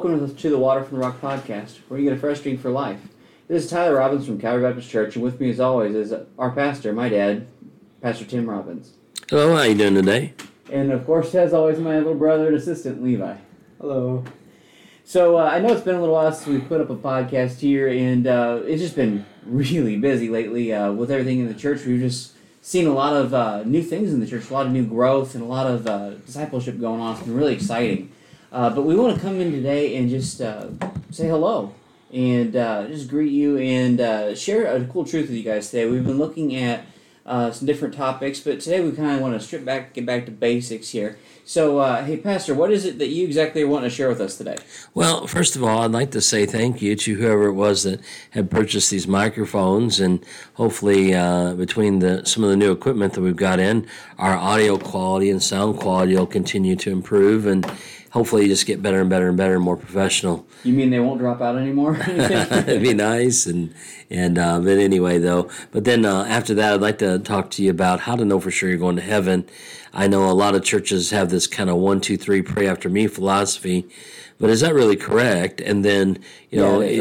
welcome to the Water from the Rock podcast, where you get a fresh drink for life. This is Tyler Robbins from Calvary Baptist Church, and with me as always is our pastor, my dad, Pastor Tim Robbins. Hello, how you doing today? And of course, as always, my little brother and assistant, Levi. Hello. So I know it's been a little while since we put up a podcast here, and it's just been really busy lately with everything in the church. We've just seen a lot of new things in the church, a lot of new growth, and a lot of discipleship going on. It's been really exciting. But we want to come in today and just say hello and just greet you and share a cool truth with you guys today. We've been looking at some different topics, but today we kind of want to strip back, get back to basics here. So, hey, Pastor, what is it that you exactly want to share with us today? Well, first of all, I'd like to say thank you to whoever it was that had purchased these microphones, and hopefully between some of the new equipment that we've got in, our audio quality and sound quality will continue to improve, and hopefully just get better and better and better and more professional. You mean they won't drop out anymore? It'd be nice, but anyway, though. But then after that, I'd like to talk to you about how to know for sure you're going to heaven. I know a lot of churches have this kind of 1, 2, 3, pray after me philosophy, but is that really correct? And then, I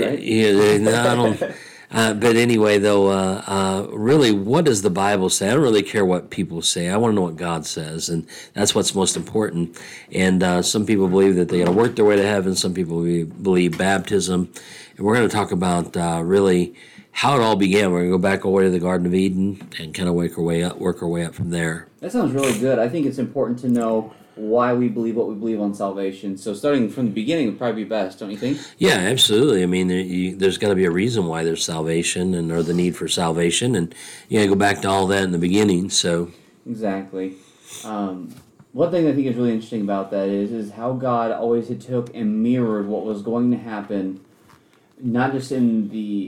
don't. But anyway, though, really, what does the Bible say? I don't really care what people say. I want to know what God says, and that's what's most important. And some people believe that they got to work their way to heaven. Some people believe baptism. And we're going to talk about really how it all began. We're going to go back all the way to the Garden of Eden and kind of work our way up from there. That sounds really good. I think it's important to know why we believe what we believe on salvation. So starting from the beginning would probably be best, don't you think? Yeah, absolutely. I mean, there's got to be a reason why there's salvation or the need for salvation, and you got to go back to all that in the beginning. So exactly. One thing I think is really interesting about that is how God always had took and mirrored what was going to happen, not just in the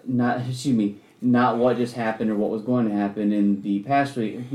not what just happened or what was going to happen in the past.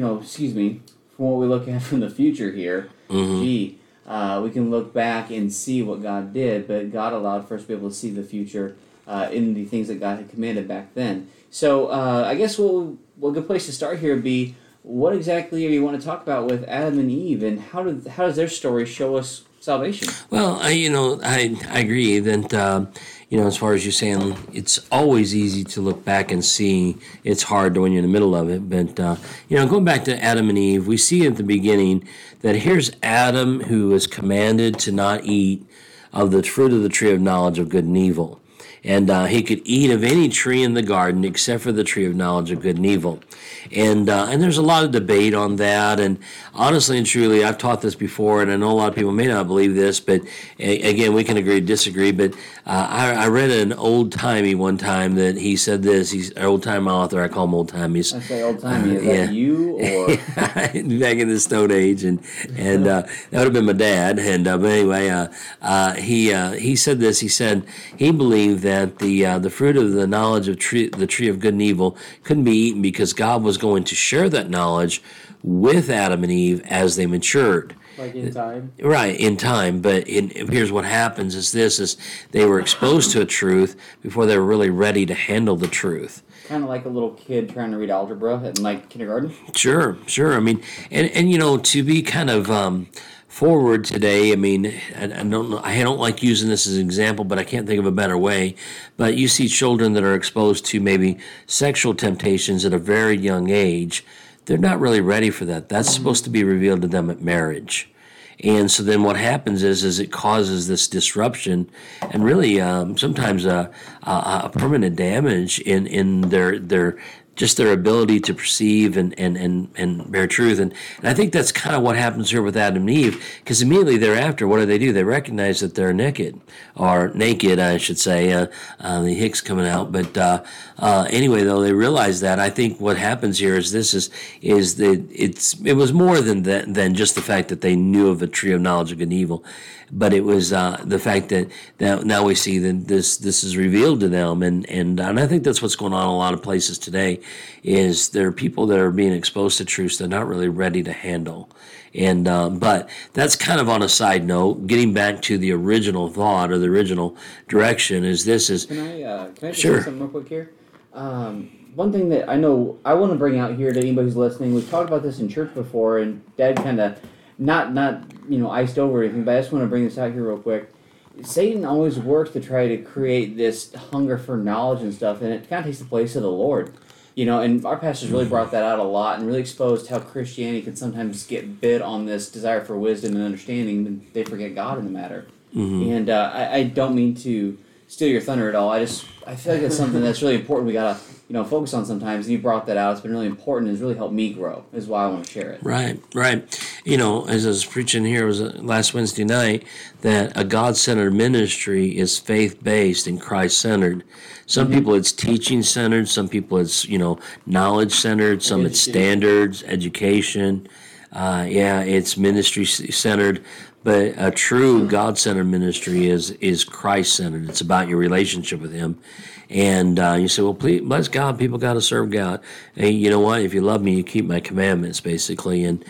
From what we look at from the future here, we can look back and see what God did, but God allowed for us to be able to see the future in the things that God had commanded back then. So I guess what a good place to start here would be, what exactly do you want to talk about with Adam and Eve, and how does their story show us salvation? Well, I agree that, as far as you're saying, it's always easy to look back and see. It's hard when you're in the middle of it. But, going back to Adam and Eve, we see at the beginning that here's Adam who is commanded to not eat of the fruit of the tree of knowledge of good and evil. And he could eat of any tree in the garden except for the tree of knowledge of good and evil. And there's a lot of debate on that. And honestly and truly, I've taught this before, and I know a lot of people may not believe this, but again, we can agree to disagree. But I read an old-timey one time that he said this. He's an old-time author. I call him old-timies. I say old-timey. Is that you or? Back in the Stone Age. And that would have been my dad. And but anyway, he said this. He said he believed that the fruit of the knowledge of the tree of good and evil couldn't be eaten because God was going to share that knowledge with Adam and Eve as they matured. Like in time? Right, in time. But here's what happens is they were exposed to a truth before they were really ready to handle the truth. Kind of like a little kid trying to read algebra in kindergarten? Sure. I mean, and to be kind of forward today, I mean, I don't know. I don't like using this as an example, but I can't think of a better way. But you see children that are exposed to maybe sexual temptations at a very young age. They're not really ready for that. That's supposed to be revealed to them at marriage. And so then what happens is it causes this disruption and really sometimes a permanent damage in their just their ability to perceive and bear truth. And I think that's kind of what happens here with Adam and Eve, because immediately thereafter, what do? They recognize that they're naked, I should say. The hick's coming out. But anyway, though, they realize that. I think what happens here is it was more than just the fact that they knew of a tree of knowledge of good and evil. But it was the fact that now we see that this is revealed to them, and I think that's what's going on in a lot of places today. Is there are people that are being exposed to truths they're not really ready to handle, and but that's kind of on a side note. Getting back to the original thought or the original direction Can I just sure. say something real quick here? One thing that I know I want to bring out here to anybody who's listening, we've talked about this in church before, and Dad kind of not iced over anything, but I just want to bring this out here real quick, Satan always works to try to create this hunger for knowledge and stuff, and it kind of takes the place of the Lord. And our pastors really brought that out a lot and really exposed how Christianity can sometimes get bit on this desire for wisdom and understanding, and they forget God in the matter. Mm-hmm. And I don't mean to steal your thunder at all. I feel like it's something that's really important. We gotta focus on sometimes. And you brought that out. It's been really important. It's really helped me grow. Is why I want to share it. Right. As I was preaching here, it was last Wednesday night, that a God-centered ministry is faith-based and Christ-centered. Some people it's teaching-centered. Some people it's knowledge-centered. Some it's standards, education. It's ministry-centered. But a true God-centered ministry is Christ-centered. It's about your relationship with Him. And you say, well, please, bless God, people got to serve God. Hey, you know what? If you love me, you keep my commandments, basically. And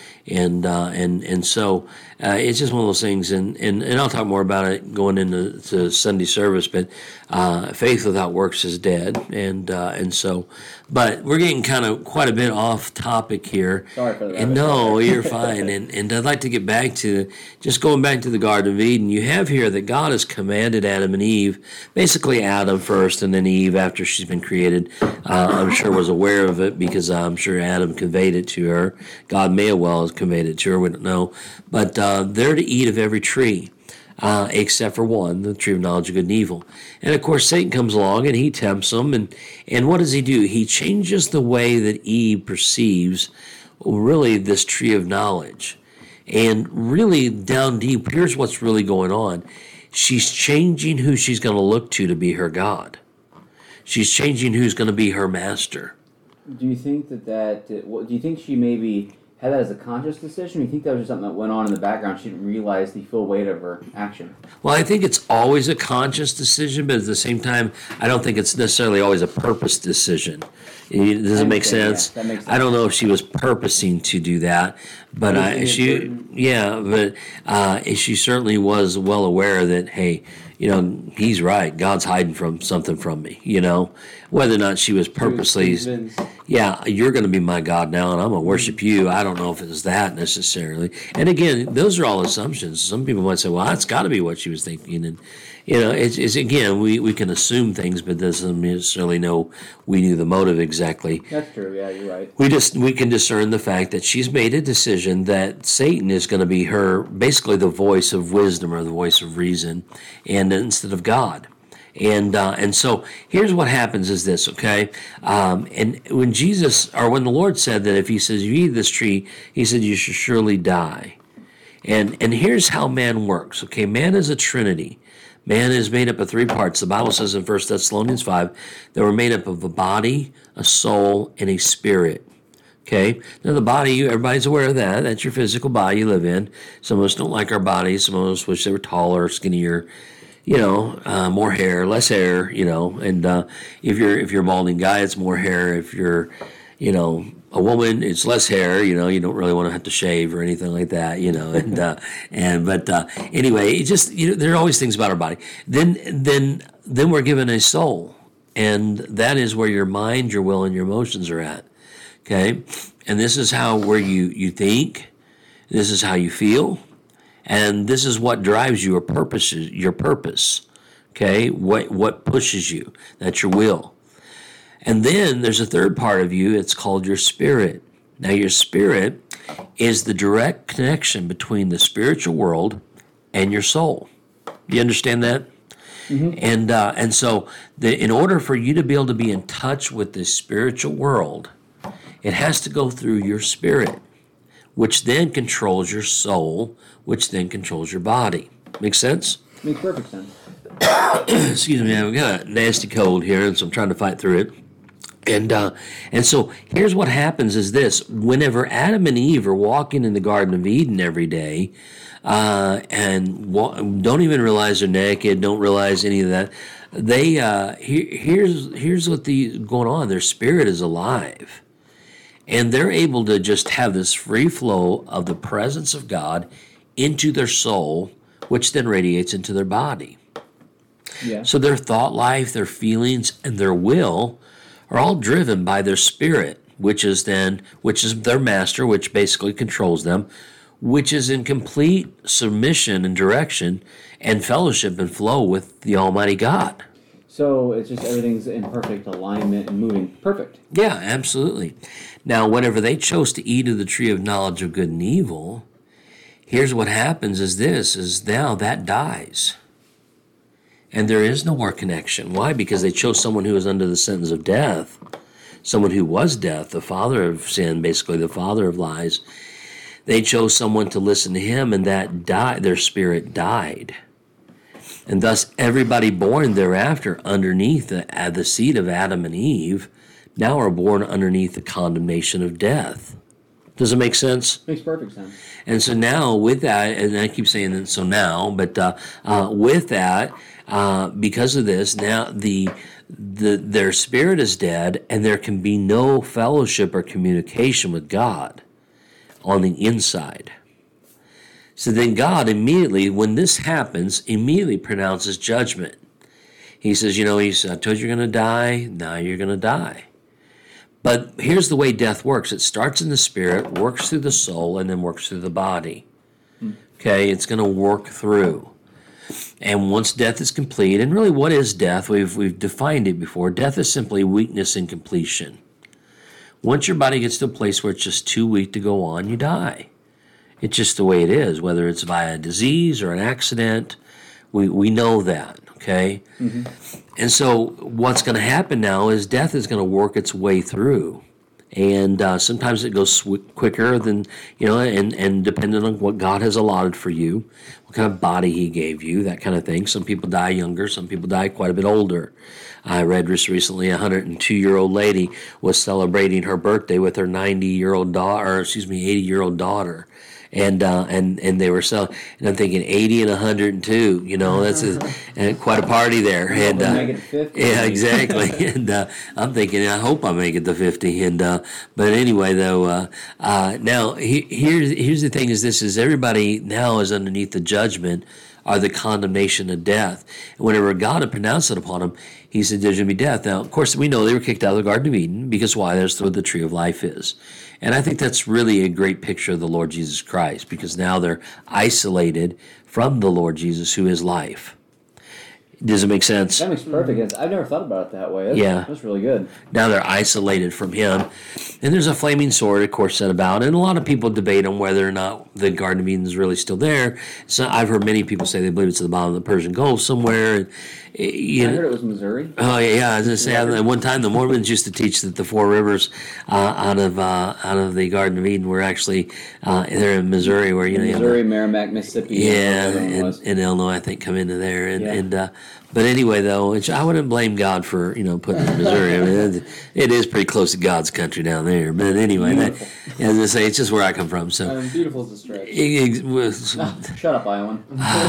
so it's just one of those things. And I'll talk more about it going into Sunday service. But faith without works is dead. And so, but we're getting kind of quite a bit off topic here. Sorry for that. And no, you're fine. And I'd like to get back to just going back to the Garden of Eden. You have here that God has commanded Adam and Eve, basically Adam first and then Eve after she's been created. I'm sure was aware of it because I'm sure Adam conveyed it to her. God may have well have conveyed it to her. We don't know. But they're to eat of every tree. Except for one, the tree of knowledge of good and evil. And of course, Satan comes along and he tempts them. And what does he do? He changes the way that Eve perceives really this tree of knowledge. And really down deep, here's what's really going on. She's changing who she's going to look to be her God. She's changing who's going to be her master. Do you think do you think she maybe had that as a conscious decision, or do you think that was just something that went on in the background? She didn't realize the full weight of her action. Well, I think it's always a conscious decision, but at the same time, I don't think it's necessarily always a purpose decision. Does it make sense? Yeah, that makes sense. I don't know if she was purposing to do that, but she certainly was well aware that, hey, he's right. God's hiding something from me, Whether or not she was purposely, you're going to be my God now, and I'm going to worship you. I don't know if it was that necessarily. And again, those are all assumptions. Some people might say, well, that's got to be what she was thinking. And, it's again, we can assume things, but doesn't necessarily know we knew the motive exactly. That's true. Yeah, you're right. We can discern the fact that she's made a decision that Satan is going to be her, basically the voice of wisdom or the voice of reason, and instead of God. And so here's what happens is this, okay? And when the Lord said that if He says you eat this tree, He said you should surely die. And here's how man works, okay? Man is a trinity. Man is made up of three parts. The Bible says in 1 Thessalonians 5 that we're made up of a body, a soul, and a spirit. Okay? Now the body, everybody's aware of that. That's your physical body you live in. Some of us don't like our bodies. Some of us wish they were taller, skinnier, more hair, less hair, and if you're a balding guy, it's more hair. If you're, a woman, it's less hair, you don't really want to have to shave or anything like that, anyway, it just, there are always things about our body. Then we're given a soul, and that is where your mind, your will, and your emotions are at. Okay? And this is where you think, this is how you feel, and this is what drives your purpose. Okay? What pushes you? That's your will. And then there's a third part of you, it's called your spirit. Now your spirit is the direct connection between the spiritual world and your soul. Do you understand that? Mm-hmm. And so in order for you to be able to be in touch with the spiritual world, it has to go through your spirit, which then controls your soul, which then controls your body. Make sense? Makes perfect sense. Excuse me, I've got a nasty cold here, and so I'm trying to fight through it. And so here's what happens is this. Whenever Adam and Eve are walking in the Garden of Eden every day, and don't even realize they're naked, don't realize any of that, here's what going on. Their spirit is alive. And they're able to just have this free flow of the presence of God into their soul, which then radiates into their body. Yeah. So their thought life, their feelings, and their will are all driven by their spirit, which is their master, which basically controls them, which is in complete submission and direction and fellowship and flow with the Almighty God. So it's just everything's in perfect alignment and moving perfect. Yeah, absolutely. Now, whenever they chose to eat of the tree of knowledge of good and evil, here's what happens is now that dies. And there is no more connection. Why? Because they chose someone who was under the sentence of death, someone who was death, the father of sin, basically the father of lies. They chose someone to listen to him, and that died, their spirit died. And thus everybody born thereafter underneath the seed of Adam and Eve now are born underneath the condemnation of death. Does it make sense? Makes perfect sense. And so now with that, and I keep saying that so now, but with that, because of this, now their spirit is dead, and there can be no fellowship or communication with God on the inside. So then God immediately, when this happens, immediately pronounces judgment. He says, I told you you're going to die, now you're going to die. But here's the way death works. It starts in the spirit, works through the soul, and then works through the body. Okay, it's going to work through. And once death is complete, and really what is death? We've defined it before. Death is simply weakness and completion. Once your body gets to a place where it's just too weak to go on, you die. It's just the way it is, whether it's via disease or an accident. We know that, okay? Mm-hmm. And so what's going to happen now is death is going to work its way through. And sometimes it goes quicker than, and depending on what God has allotted for you, what kind of body he gave you, that kind of thing. Some people die younger, some people die quite a bit older. I read just recently a 102-year-old lady was celebrating her birthday with her 80-year-old daughter. And they were selling, and I'm thinking 80 and 102, that's quite a party there. And make it 50. Yeah, exactly. And I'm thinking, I hope I make it to 50. And but anyway, though, now here's the thing: is everybody now is underneath the judgment or the condemnation of death. And whenever God had pronounced it upon them, he said there's going to be death. Now, of course, we know they were kicked out of the Garden of Eden because why? That's where the tree of life is. And I think that's really a great picture of the Lord Jesus Christ, because now they're isolated from the Lord Jesus, who is life. Does it make sense? That makes perfect sense. I've never thought about it that way. That's really good. Now they're isolated from him. And there's a flaming sword, of course, set about. And a lot of people debate on whether or not the Garden of Eden is really still there. So I've heard many people say they believe it's at the bottom of the Persian Gulf somewhere. And, I heard it was Missouri. Oh, yeah. I was going to say, at one time the Mormons used to teach that the four rivers out of the Garden of Eden were actually they're in Missouri, where Missouri, Merrimack, Mississippi. Yeah, and Illinois, I think, come into there. And but anyway, though, I wouldn't blame God for putting it in Missouri. I mean, it is pretty close to God's country down there. But anyway, as I say, it's just where I come from. So beautiful is a stretch. Shut up, Iowan.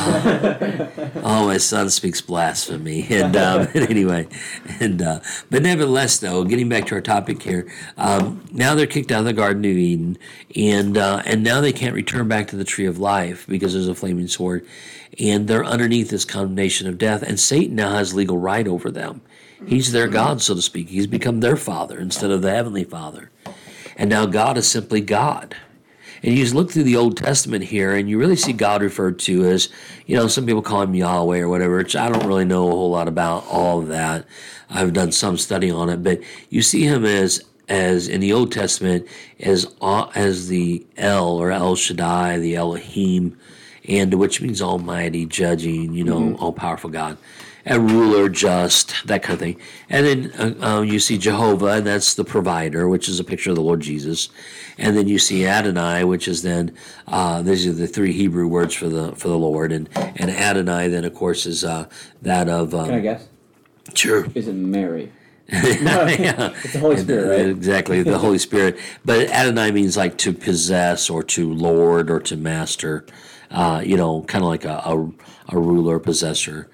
Oh, my son speaks blasphemy. And anyway, but nevertheless, though, getting back to our topic here, now they're kicked out of the Garden of Eden, and now they can't return back to the tree of life because there's a flaming sword. And they're underneath this condemnation of death. And Satan now has legal right over them. He's their God, so to speak. He's become their father instead of the heavenly Father. And now God is simply God. And you just look through the Old Testament here, and you really see God referred to as, some people call him Yahweh or whatever, which I don't really know a whole lot about all of that. I've done some study on it. But you see him as in the Old Testament as the El, or El Shaddai, the Elohim, and which means almighty, judging, all-powerful God, a ruler, just, that kind of thing. And then you see Jehovah, and that's the provider, which is a picture of the Lord Jesus. And then you see Adonai, which is then these are the three Hebrew words for the Lord, and Adonai then of course is that of. Can I guess? Sure. Is it Mary? Yeah. It's the Holy Spirit, right? Exactly, the Holy Spirit. But Adonai means like to possess or to lord or to master. Kind of like a ruler, possessor.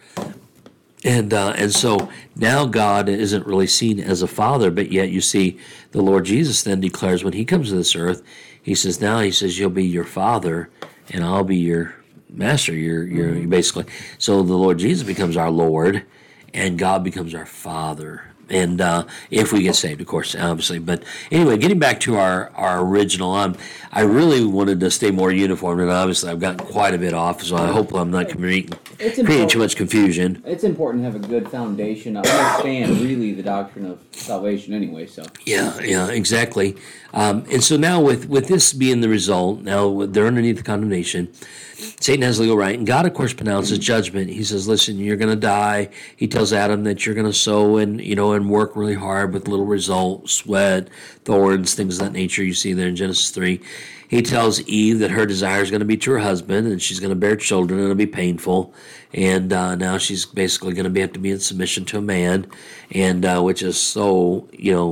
And so now God isn't really seen as a father, but yet you see the Lord Jesus then declares when he comes to this earth, he says, you'll be your father and I'll be your master, your basically. So the Lord Jesus becomes our Lord and God becomes our father. And if we get saved, of course, obviously. But anyway, getting back to our original, I really wanted to stay more uniform, and obviously I've gotten quite a bit off, so I hope I'm not creating too much confusion. It's important to have a good foundation. I understand really the doctrine of salvation anyway. So yeah, exactly. And so now with this being the result, now they're underneath the condemnation. Satan has legal right, and God, of course, pronounces judgment. He says, "Listen, you're going to die." He tells Adam that you're going to sow and work really hard with little result, sweat, thorns, things of that nature. You see there in Genesis 3. He tells Eve that her desire is going to be to her husband, and she's going to bear children, and it'll be painful. And now she's basically going to have to be in submission to a man, and which is so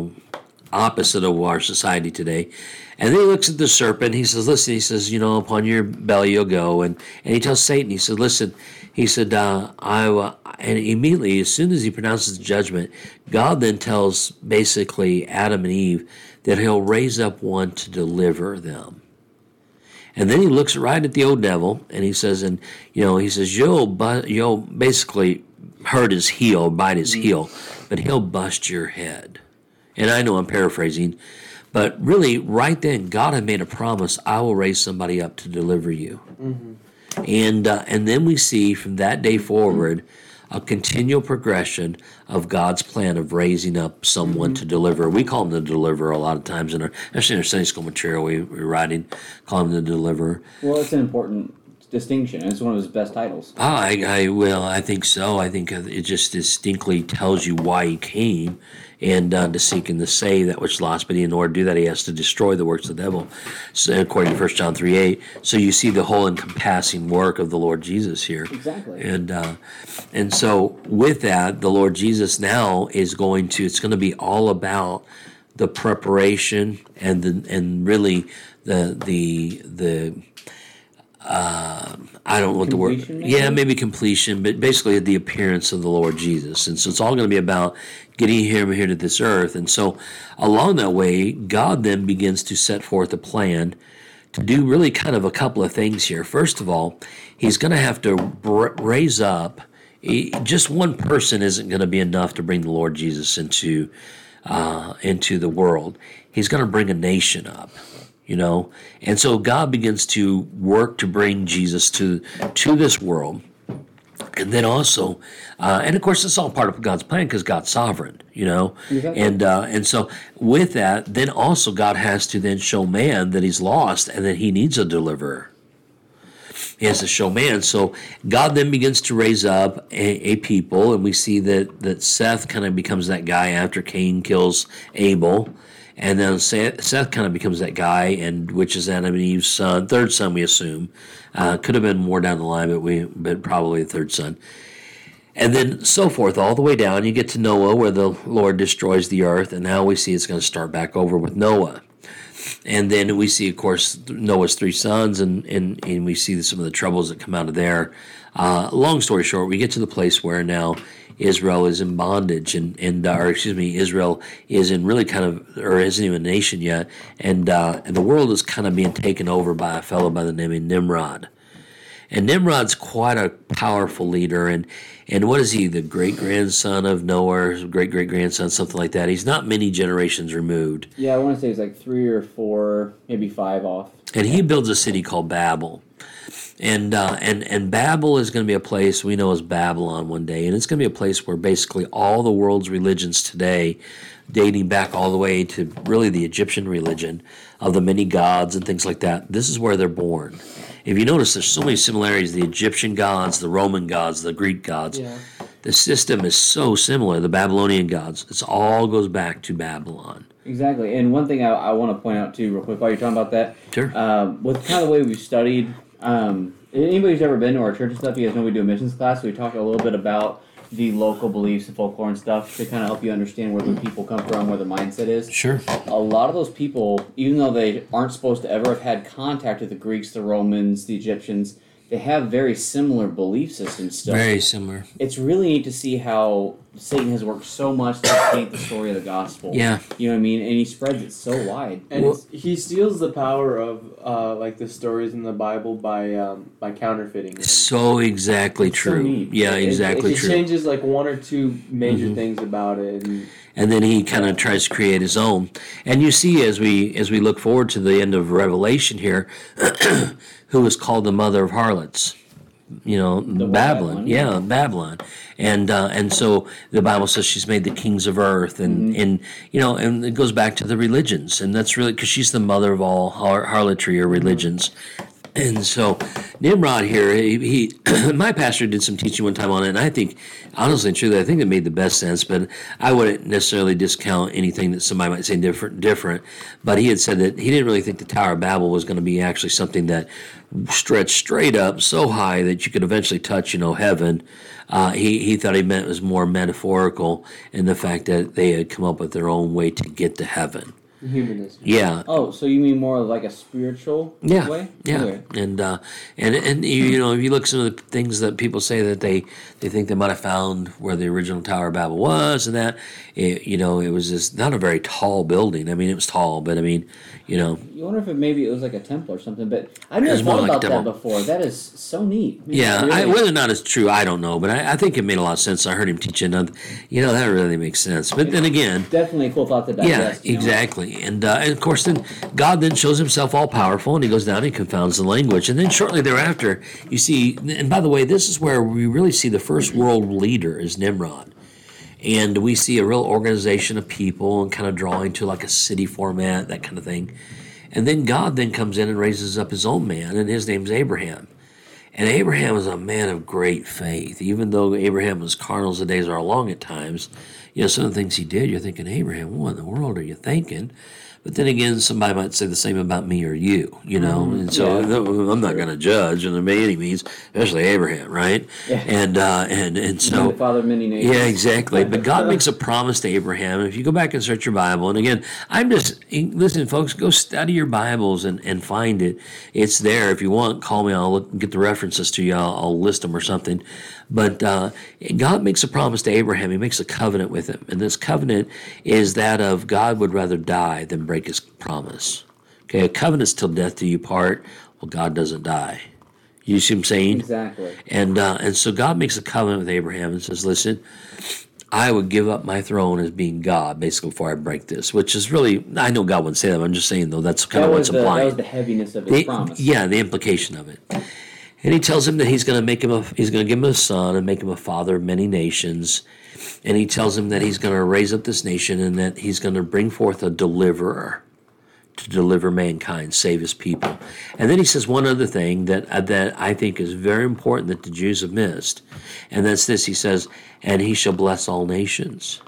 opposite of our society today. And then he looks at the serpent. He says, listen, he says, upon your belly you'll go. And he tells Satan, he said, listen, he said, and immediately, as soon as he pronounces the judgment, God then tells basically Adam and Eve that he'll raise up one to deliver them. And then he looks right at the old devil, and he says, he says, you'll basically hurt his heel, bite his heel, but he'll bust your head. And I know I'm paraphrasing, but really, right then, God had made a promise, I will raise somebody up to deliver you. Mm-hmm. And then we see from that day forward a continual progression of God's plan of raising up someone to deliver. We call him the deliverer a lot of times, especially in our Sunday school material we're writing, call him the deliverer. Well, it's an important distinction. It's one of his best titles. I think so. I think it just distinctly tells you why he came, and to seek and to save that which is lost. But in order to do that, he has to destroy the works of the devil, so, according to 1 John 3:8. So you see the whole encompassing work of the Lord Jesus here. Exactly. And so with that, the Lord Jesus now is it's going to be all about the preparation and really the I don't know what the word. Yeah, maybe completion, but basically the appearance of the Lord Jesus. And so it's all going to be about getting him here to this earth. And so along that way, God then begins to set forth a plan to do really kind of a couple of things here. First of all, he's going to have to raise up. Just one person isn't going to be enough to bring the Lord Jesus into the world. He's going to bring a nation up. And so God begins to work to bring Jesus to this world. And then also, and of course, it's all part of God's plan because God's sovereign, Exactly. And so with that, then also God has to then show man that he's lost and that he needs a deliverer. He has to show man. So God then begins to raise up a people, and we see that Seth kind of becomes that guy after Cain kills Abel. And then Seth kind of becomes that guy, and which is Adam and Eve's son, third son, we assume. Could have been more down the line, but probably the third son. And then so forth, all the way down. You get to Noah, where the Lord destroys the earth, and now we see it's going to start back over with Noah. And then we see, of course, Noah's three sons, and we see some of the troubles that come out of there. Long story short, we get to the place where now Israel is in bondage, Israel is in really kind of, or isn't even a nation yet, and the world is kind of being taken over by a fellow by the name of Nimrod. And Nimrod's quite a powerful leader, and what is he, the great-grandson of Noah, great-great-grandson, something like that. He's not many generations removed. Yeah, I want to say he's like 3 or 4, maybe 5 off. And he builds a city called Babel. And Babel is going to be a place we know as Babylon one day, and it's going to be a place where basically all the world's religions today, dating back all the way to really the Egyptian religion of the many gods and things like that, this is where they're born. If you notice, there's so many similarities, the Egyptian gods, the Roman gods, the Greek gods. Yeah. The system is so similar, the Babylonian gods. It all goes back to Babylon. Exactly. And one thing I want to point out, too, real quick, while you're talking about that. Sure. With kind of the way we've studied, anybody who's ever been to our church and stuff, you guys know we do a missions class. We talk a little bit about the local beliefs and folklore and stuff to kind of help you understand where the people come from, where the mindset is. Sure. A lot of those people, even though they aren't supposed to ever have had contact with the Greeks, the Romans, the Egyptians, they have very similar belief systems still. Very similar. It's really neat to see how Satan has worked so much to paint the story of the gospel. Yeah. You know what I mean? And he spreads it so wide. And he steals the power of like the stories in the Bible by counterfeiting them. So exactly It's true. so neat. Yeah, exactly It true. changes like one or two major things about it. And then he kind of tries to create his own. And you see, as we look forward to the end of Revelation here, who is called the mother of harlots? You know, Babylon. Yeah, Babylon. And so the Bible says she's made the kings of earth, and you know, and it goes back to the religions, and that's really because she's the mother of all harlotry or religions. And so Nimrod here, he my pastor did some teaching one time on it, and I think, honestly and truly, I think it made the best sense, but I wouldn't necessarily discount anything that somebody might say different. But he had said that he didn't really think the Tower of Babel was going to be actually something that stretched straight up so high that you could eventually touch, you know, heaven. He thought he meant it was more metaphorical in the fact that they had come up with their own way to get to heaven. Humanism. Yeah. Oh, so you mean more of like a spiritual way? Yeah. Okay. And you know, if you look at some of the things that people say that they think they might have found where the original Tower of Babel was, and that you know, it was just not a very tall building. I mean, it was tall, but I mean, you know, You wonder if maybe it was like a temple or something, but I've never was more thought like about a that temple. before. That is so neat. Man, yeah. really. Whether or not it's true, I don't know, but I think it made a lot of sense. I heard him teach it, and you know, that really makes sense. But then again, Definitely a cool thought to digest. yeah, exactly. And of course, then God then shows himself all powerful, and he goes down and he confounds the language. And then shortly thereafter, you see, and by the way, this is where we really see the first world leader is Nimrod. And we see a real organization of people and kind of drawing to like a city format, that kind of thing. And then God then comes in and raises up his own man, and his name's Abraham. And Abraham is a man of great faith. Even though Abraham was carnal as the days are long at times, you know, some of the things he did, you're thinking, Abraham, what in the world are you thinking? But then again, somebody might say the same about me or you, you know. And so I'm not going to judge, and by any means, especially Abraham, right? Yeah. And so the father of many nations. yeah, exactly. But God makes a promise to Abraham. If you go back and search your Bible, and again, listen, folks, go study your Bibles and find it. It's there. If you want, call me. I'll get the references to you. I'll list them or something. But God makes a promise to Abraham. He makes a covenant with him. And this covenant is that of God would rather die than break his promise. Okay, a covenant's till death do you part. Well, God doesn't die. You see what I'm saying? Exactly. And so God makes a covenant with Abraham and says, listen, I would give up my throne as being God, basically, before I break this, which is really, I know God wouldn't say that, I'm just saying, though, that's kind of what's That implied. was the heaviness of his promise. Yeah, the implication of it. And he tells him that he's going to give him a son and make him a father of many nations. And he tells him that he's going to raise up this nation and that he's going to bring forth a deliverer to deliver mankind, save his people. And then he says one other thing that I think is very important that the Jews have missed. And that's this. He says, and he shall bless all nations.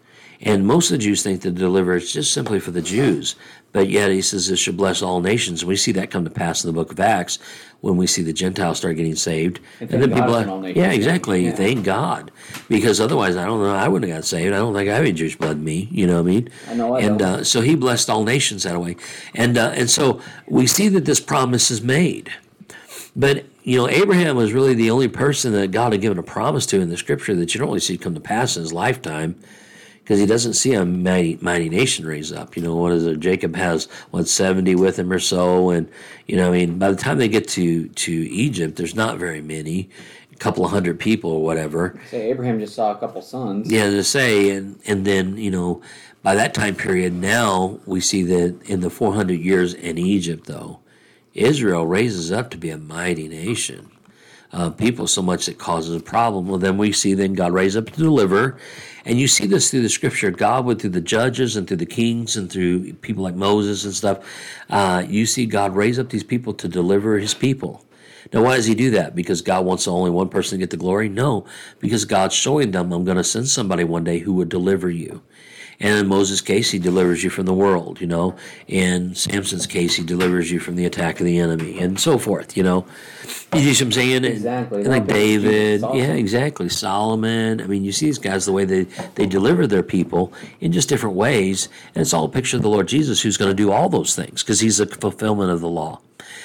And most of the Jews think the deliverer is just simply for the Jews. But yet he says this should bless all nations. And we see that come to pass in the book of Acts when we see the Gentiles start getting saved. And then thank people God for all nations. yeah, exactly. Yeah. Thank God. Because otherwise, I don't know, I wouldn't have got saved. I don't think I have any Jewish blood in me. You know what I mean? I know I And don't. so he blessed all nations that way. And so we see that this promise is made. But, you know, Abraham was really the only person that God had given a promise to in the scripture that you don't really see come to pass in his lifetime, because he doesn't see a mighty nation raise up. You know, what is it? Jacob has, 70 with him or so. And, you know, I mean, by the time they get to Egypt, there's not very many, a couple of hundred people or whatever. Say Abraham just saw a couple sons. Yeah, to say, and then, you know, by that time period, now we see that in the 400 years in Egypt, though, Israel raises up to be a mighty nation. People so much that causes a problem. Well, then we see then God raise up to deliver. And you see this through the scripture. God would, through the judges and through the kings and through people like Moses and stuff, you see God raise up these people to deliver his people. Now, why does he do that? Because God wants only one person to get the glory? No, because God's showing them, I'm going to send somebody one day who would deliver you. And in Moses' case, he delivers you from the world, you know. In Samson's case, he delivers you from the attack of the enemy, and so forth, you know. You see what I'm saying? Exactly. And like David, Awesome. yeah, exactly. Solomon. I mean, you see these guys, the way they deliver their people in just different ways. And it's all a picture of the Lord Jesus, who's going to do all those things because he's the fulfillment of the law.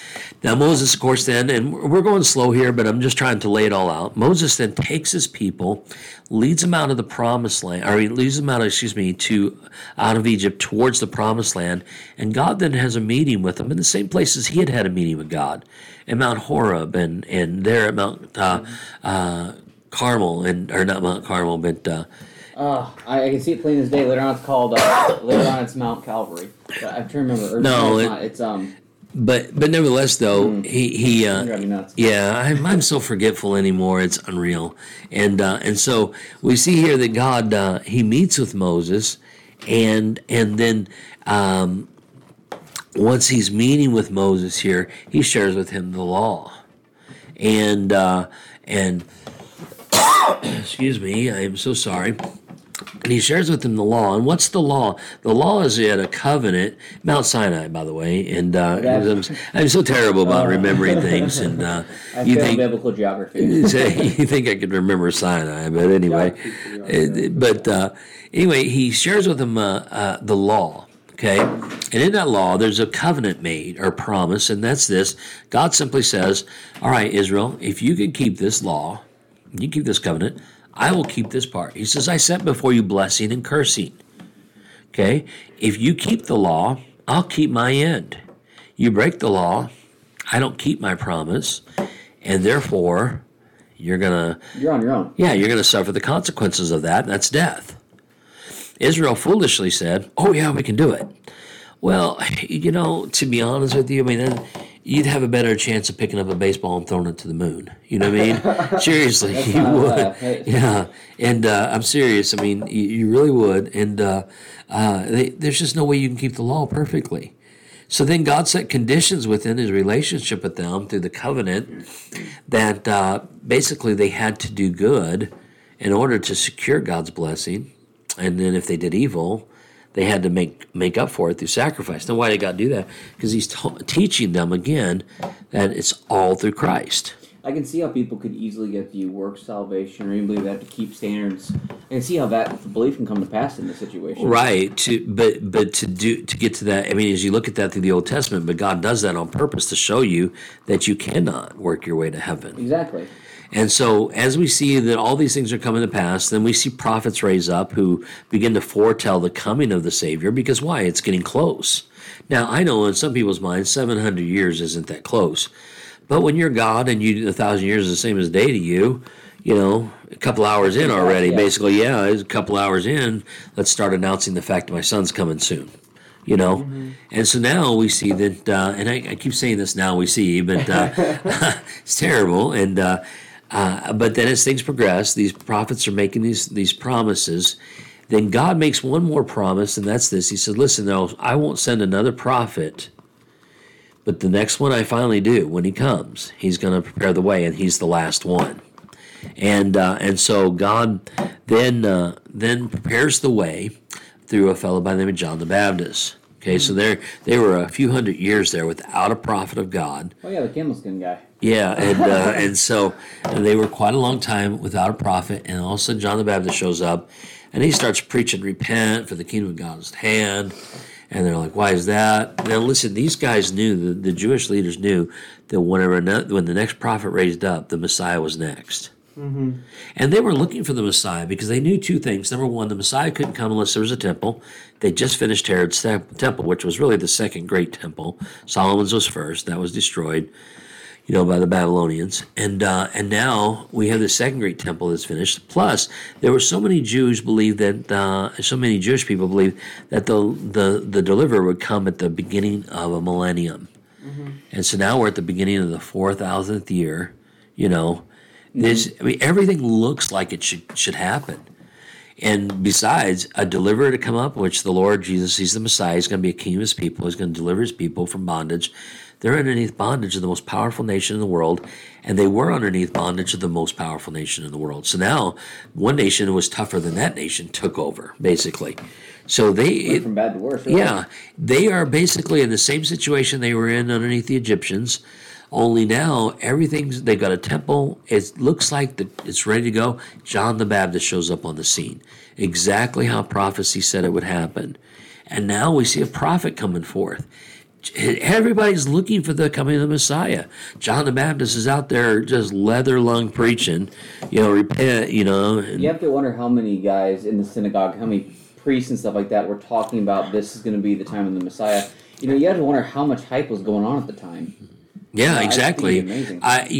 Now Moses, of course, then, and we're going slow here, but I'm just trying to lay it all out. Moses then takes his people, leads them out of the promised land, or he leads them out, out of Egypt towards the promised land, and God then has a meeting with them in the same places he had a meeting with God, at Mount Horeb, and there at Mount Carmel, or not Mount Carmel, but I can see it plain as day. Later on, it's called. Later on, it's Mount Calvary. But I have to remember. It's not. But nevertheless, though, he drive me nuts. yeah, I'm so forgetful anymore. It's unreal, and so we see here that God he meets with Moses, and then once he's meeting with Moses here, he shares with him the law, and excuse me, I am so sorry. And he shares with him the law. And what's the law? The law is at a covenant, Mount Sinai, by the way. And I'm so terrible about remembering things. And you think biblical geography. You think I could remember Sinai, but anyway. Anyway, he shares with him the law. Okay, and in that law, there's a covenant made or promise, and that's this. God simply says, "All right, Israel, if you can keep this law, you keep this covenant, I will keep this part." He says, "I set before you blessing and cursing." Okay? If you keep the law, I'll keep my end. You break the law, I don't keep my promise, and therefore, you're on your own. Yeah, you're going to suffer the consequences of that, and that's death. Israel foolishly said, "Oh, yeah, we can do it." Well, to be honest with you, then you'd have a better chance of picking up a baseball and throwing it to the moon. You know what I mean? Seriously, you would. Yeah, and I'm serious. You really would. And there's just no way you can keep the law perfectly. So then God set conditions within his relationship with them through the covenant that basically they had to do good in order to secure God's blessing. And then if they did evil, they had to make up for it through sacrifice. Now, why did God do that? Because he's teaching them, again, that it's all through Christ. I can see how people could easily get the work salvation or even believe they have to keep standards. I can see how that belief can come to pass in this situation. Right. But to get to that, as you look at that through the Old Testament, but God does that on purpose to show you that you cannot work your way to heaven. Exactly. And so as we see that all these things are coming to pass, then we see prophets raise up who begin to foretell the coming of the Savior, because why? It's getting close. Now, I know in some people's minds, 700 years isn't that close. But when you're God and 1,000 years is the same as a day to you, a couple hours in already, basically, it's a couple hours in, let's start announcing the fact that my son's coming soon. Mm-hmm. And so now we see that, and I keep saying this now we see, but it's terrible. And but then as things progress, these prophets are making these promises. Then God makes one more promise, and that's this. He said, "Listen, though, I won't send another prophet, but the next one I finally do, when he comes, he's going to prepare the way, and he's the last one." And so God then prepares the way through a fellow by the name of John the Baptist. Okay, so they were a few hundred years there without a prophet of God. Oh yeah, the camel skin guy. Yeah, and so they were quite a long time without a prophet, and all of a sudden John the Baptist shows up, and he starts preaching, "Repent, for the kingdom of God is at hand." And they're like, "Why is that?" Now listen, these guys knew, the Jewish leaders knew that when the next prophet raised up, the Messiah was next. Mm-hmm. And they were looking for the Messiah because they knew two things. Number one, the Messiah couldn't come unless there was a temple. They just finished Herod's temple, which was really the second great temple. Solomon's was first. That was destroyed, by the Babylonians. And now we have the second great temple that's finished. Plus, there were so many Jews believed that so many Jewish people believed that the deliverer would come at the beginning of a millennium. Mm-hmm. And so now we're at the beginning of the 4,000th year. Everything looks like it should happen. And besides, a deliverer to come up, which the Lord Jesus, he's the Messiah, he's going to be a king of his people, he's going to deliver his people from bondage. They're underneath bondage of the most powerful nation in the world, and they were underneath bondage of the most powerful nation in the world. So now, one nation who was tougher than that nation took over, basically. So went from bad to worse. Really. Yeah, they are basically in the same situation they were in underneath the Egyptians. Only now, they've got a temple. It looks like it's ready to go. John the Baptist shows up on the scene. Exactly how prophecy said it would happen. And now we see a prophet coming forth. Everybody's looking for the coming of the Messiah. John the Baptist is out there just leather lung preaching, repent, And, You have to wonder how many guys in the synagogue, how many priests and stuff like that were talking about this is going to be the time of the Messiah. You have to wonder how much hype was going on at the time. Yeah, exactly. Amazing.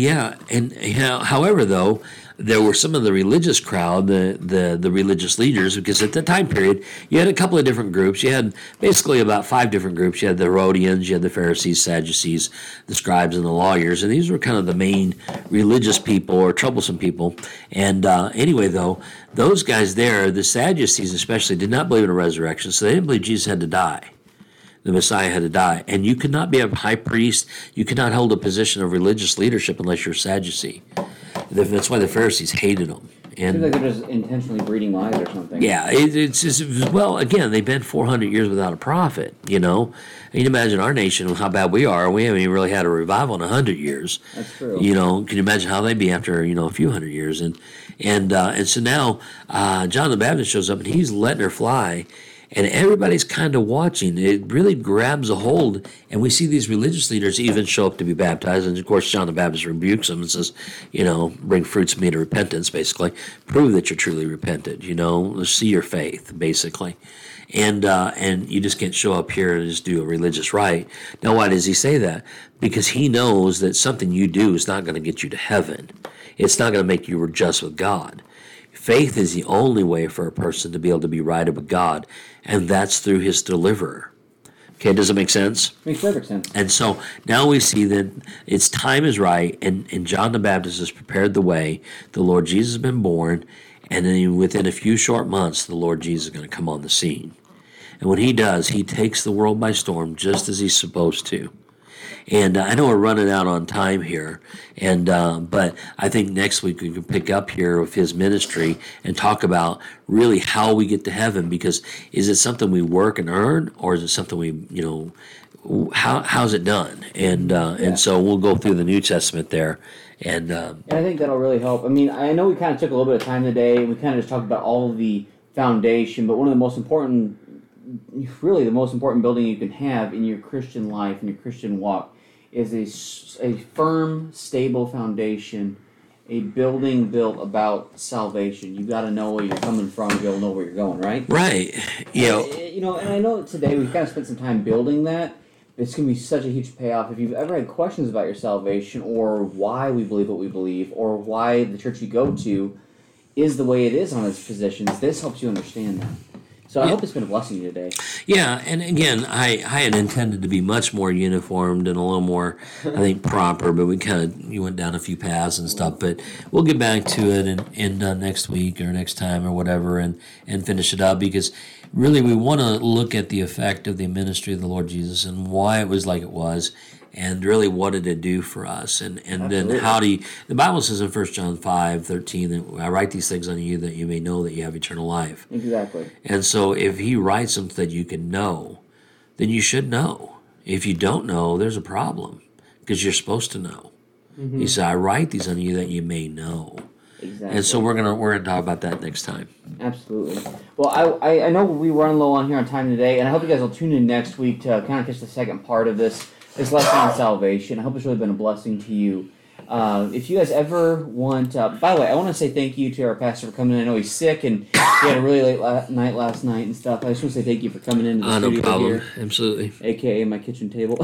However, though, there were some of the religious crowd, the religious leaders, because at the time period, you had a couple of different groups. You had basically about 5 different groups. You had the Herodians, you had the Pharisees, Sadducees, the scribes, and the lawyers, and these were kind of the main religious people or troublesome people. And anyway, though, those guys there, the Sadducees especially, did not believe in a resurrection, so they didn't believe Jesus had to die. The Messiah had to die. And you could not be a high priest. You could not hold a position of religious leadership unless you're a Sadducee. That's why the Pharisees hated them. And, seems like they're just intentionally breeding lies or something. Yeah, it's just, well, again, they've been 400 years without a prophet, And you imagine our nation, how bad we are. We haven't even really had a revival in 100 years. That's true. Can you imagine how they'd be after, a few hundred years? And so now John the Baptist shows up, and he's letting her fly. And everybody's kind of watching. It really grabs a hold. And we see these religious leaders even show up to be baptized. And, of course, John the Baptist rebukes them and says, bring fruits of me to repentance, basically. Prove that you're truly repentant, Let's see your faith, basically. And you just can't show up here and just do a religious rite. Now, why does he say that? Because he knows that something you do is not going to get you to heaven. It's not going to make you just with God. Faith is the only way for a person to be able to be righted with God, and that's through his deliverer. Okay, does it make sense? Makes perfect sense. And so now we see that its time is right, and John the Baptist has prepared the way. The Lord Jesus has been born, and then within a few short months, the Lord Jesus is going to come on the scene. And when he does, he takes the world by storm just as he's supposed to. And I know we're running out on time here, but I think next week we can pick up here with his ministry and talk about really how we get to heaven. Because is it something we work and earn, or is it something we, how's it done? And so we'll go through the New Testament there. And I think that'll really help. I mean, I know we kind of took a little bit of time today, and we kind of just talked about all of the foundation, but one of the most important, really the most important building you can have in your Christian life, in your Christian walk, is a firm, stable foundation, a building built about salvation. You've got to know where you're coming from to be able to know where you're going, right? Right. And I know today we've kind of spent some time building that. It's going to be such a huge payoff. If you've ever had questions about your salvation, or why we believe what we believe, or why the church you go to is the way it is on its positions, this helps you understand that. So I hope it's been a blessing today. Yeah, and again, I had intended to be much more uniformed and a little more, I think, proper, but you went down a few paths and stuff. But we'll get back to it and next week or next time or whatever and finish it up, because really we want to look at the effect of the ministry of the Lord Jesus and why it was like it was, and really what did it do for us, and then how do you, the Bible says in 1 John 5:13 that I write these things unto you that you may know that you have eternal life. Exactly. And so if he writes them so that you can know, then you should know. If you don't know, there's a problem, because you're supposed to know. Mm-hmm. He said, I write these unto you that you may know. Exactly. And so we're gonna talk about that next time. Absolutely. Well, I know we run low on here on time today, and I hope you guys will tune in next week to kind of catch the second part of this lesson on salvation. I hope it's really been a blessing to you. If you guys ever want, by the way, I want to say thank you to our pastor for coming in. I know he's sick and he had a really late night last night and stuff. I just want to say thank you for coming into the studio no problem. here. Absolutely. AKA my kitchen table.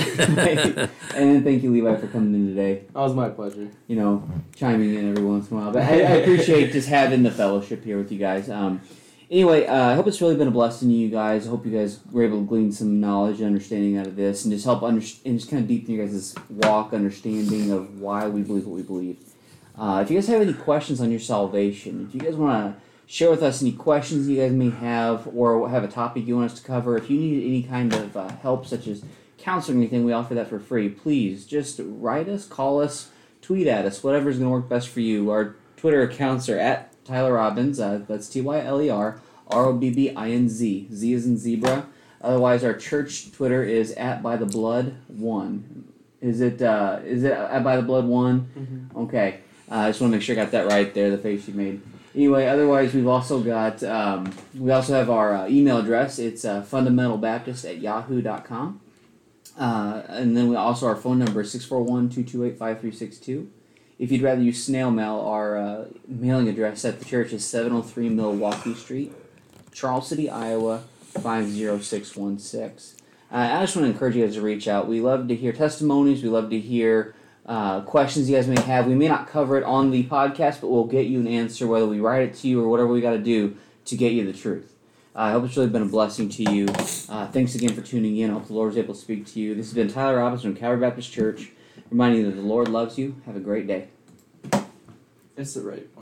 And thank you, Levi, for coming in today. That was my pleasure. Chiming in every once in a while. But I appreciate just having the fellowship here with you guys. Anyway, I hope it's really been a blessing to you guys. I hope you guys were able to glean some knowledge and understanding out of this, and just help and just kind of deepen your guys' walk, understanding of why we believe what we believe. If you guys have any questions on your salvation, if you guys want to share with us any questions you guys may have, or have a topic you want us to cover, if you need any kind of help, such as counseling or anything, we offer that for free. Please just write us, call us, tweet at us, whatever's going to work best for you. Our Twitter accounts are at Tyler Robbins, that's Tyler Robbinz. Z is in zebra. Otherwise, our church Twitter is at By the Blood 1. Is it at By the Blood 1? Mm-hmm. Okay. I just want to make sure I got that right there, the face you made. Anyway, otherwise, we've also got, we also have our email address. It's fundamentalbaptist@yahoo.com. And then we also, our phone number is 641-228-5362. If you'd rather use snail mail, our mailing address at the church is 703 Milwaukee Street, Charles City, Iowa 50616. I just want to encourage you guys to reach out. We love to hear testimonies. We love to hear questions you guys may have. We may not cover it on the podcast, but we'll get you an answer, whether we write it to you or whatever we got to do to get you the truth. I hope it's really been a blessing to you. Thanks again for tuning in. I hope the Lord is able to speak to you. This has been Tyler Robinson from Calvary Baptist Church, reminding you that the Lord loves you. Have a great day. It's the right one.